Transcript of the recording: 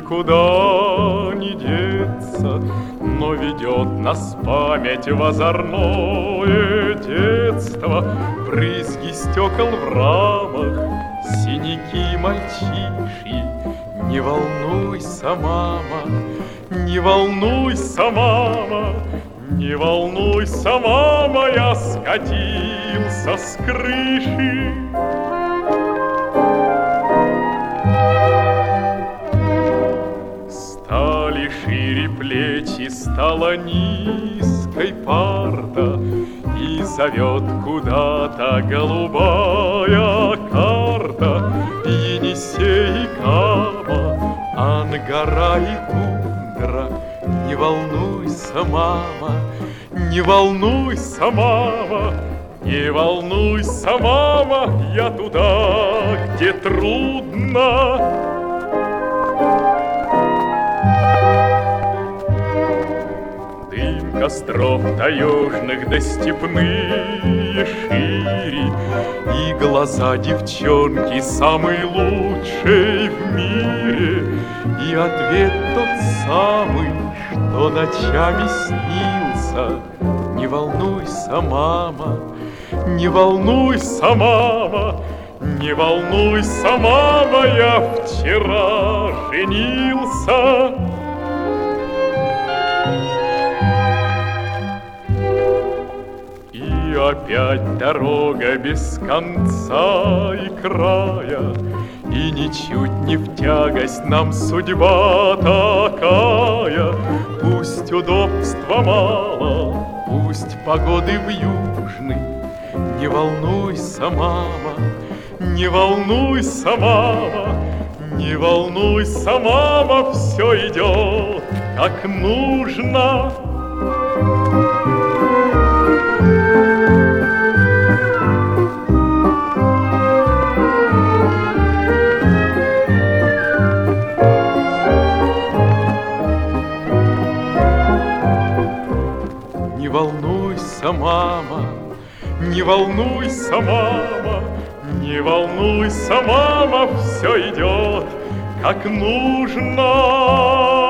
никуда не деться, но ведет нас память в озорное детство. Брызги стекол в рамах, синяки мальчишьи. Не волнуйся, мама, не волнуйся, мама, не волнуйся, мама, я скатился с крыши. Стали шире плечи, стала низкой парта, и зовет куда-то голубая карта. Енисей и Кама, Ангара и тундра. Не волнуйся, мама, не волнуйся, мама, не волнуйся, мама, я туда, где трудно. Дым костров таежных да степные шире, и глаза девчонки самые лучшие в мире, и ответ тот самый, что ночами снился. Не волнуйся, мама, не волнуйся, мама, не волнуйся, мама, я вчера женился. И опять дорога без конца и края, и ничуть не в тягость нам судьба такая. Пусть удобства мало, пусть погоды вьюжны. Не волнуйся, мама, не волнуйся, мама, не волнуйся, мама, все идет как нужно. Не волнуйся, мама, не волнуйся, мама, не волнуйся, мама, все идет как нужно.